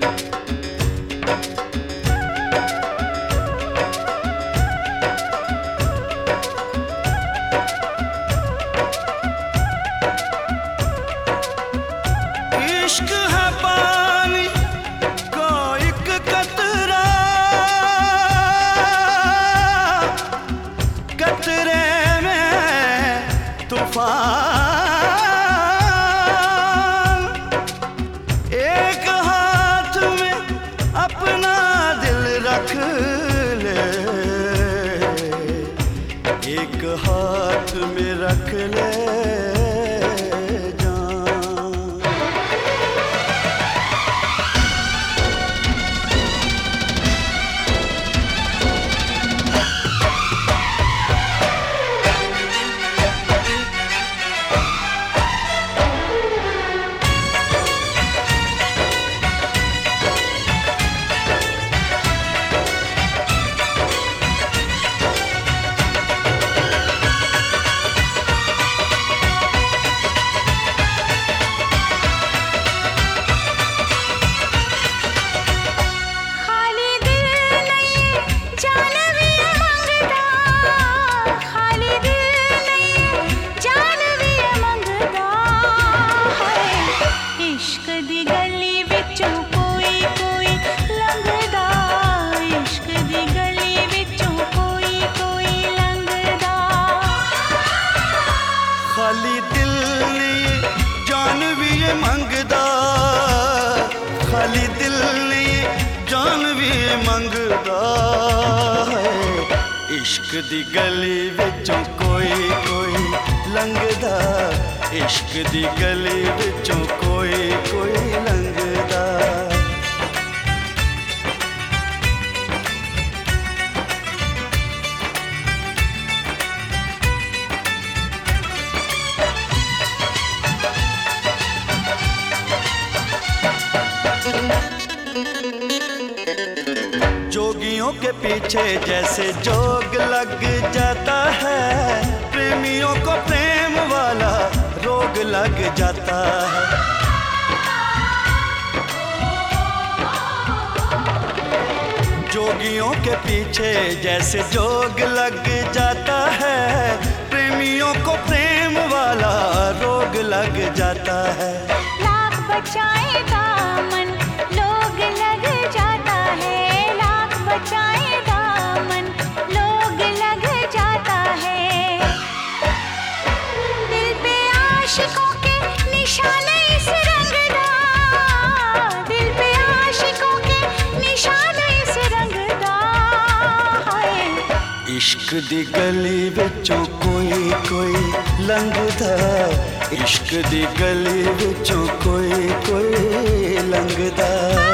इश्क है पानी को एक कतरा, कतरे में तूफान। एक हाथ में अपना दिल रख ले, एक हाथ में रख ले खाली दिल नहीं जान भी ये मंगदा, खाली दिल नहीं जान भी ये मंगदा है। इश्क दी गली विचों कोई कोई लंघदा, इश्क दी गली विचों कोई कोई लंघदा। जोगियों के पीछे जैसे जोग लग जाता है, प्रेमियों को प्रेम वाला रोग लग जाता है। जोगियों के पीछे जैसे जोग लग जाता है, प्रेमियों को प्रेम वाला रोग लग जाता है। लाख बचाए दामन लोग लग जाता है, लाख बचाए दामन लोग लग जाता है। दिल पे आशिकों के निशाने इस रंगदा, दिल पे आशिकों के निशाने इस रंगदा है। इश्क दी गली विचों कोई कोई लंघदा, इश्क दी गली विचों कोई कोई लंघदा।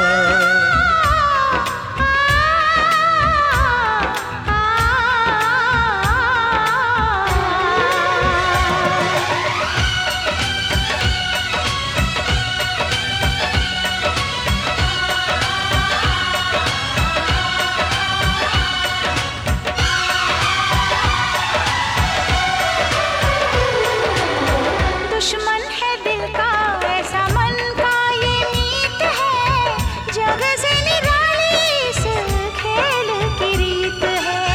दुश्मन है दिल का ऐसा मन का ये मीत है, जग से निराली इस खेल की रीत है।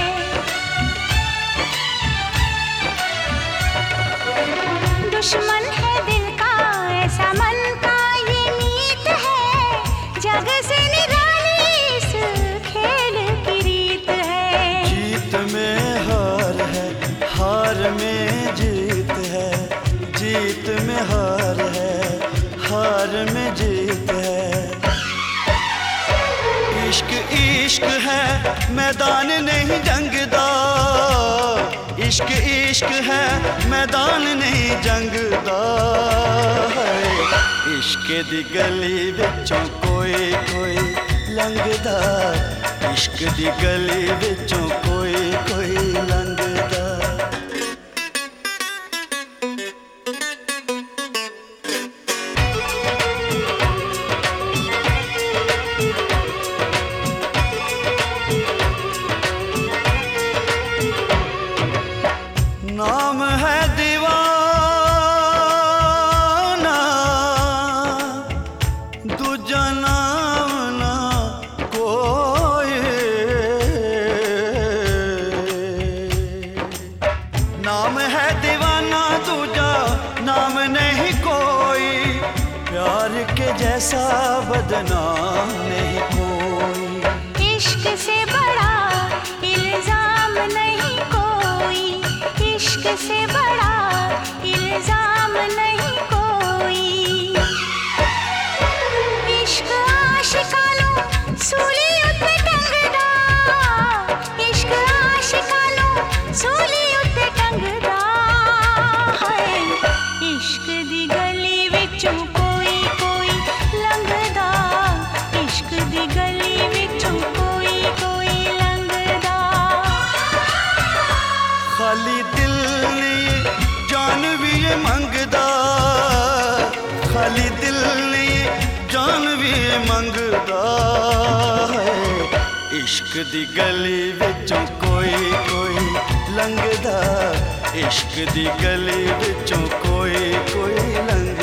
दुश्मन है दिल का ऐसा मन का ये मीत है, जग से निराली इस खेल की रीत है। जीत में हार है, हार में जीत है, जीत में हार है, हार में जीत है। इश्क इश्क है मैदान नहीं जंगदा, इश्क इश्क है मैदान नहीं जंगदा है। इश्क दी गली विचों कोई कोई लंघदा, इश्क दी गली विचों कोई कोई लंघदा। नाम है दीवाना, दूजा नाम जैसा बदनाम नहीं कोई। इश्क से बड़ा इल्जाम नहीं कोई, इश्क से बड़ा इल्जाम नहीं कोई। इश्क आशिकानू सूली उत्ते टंगदा, इश्क आशिकानू सूली उत्ते टंगदा है। इश्क दी गली विचों कोई कोई लंघदा, इश्क दी गली विचों कोई कोई लंघदा। खाली दिल नहीं जान भी ये मंगदा, खाली दिल नहीं जान भी ये मंगदा है। इश्क दी गली विचों कोई कोई लंघदा, इश्क दी गली विचों कोई कोई लंघदा।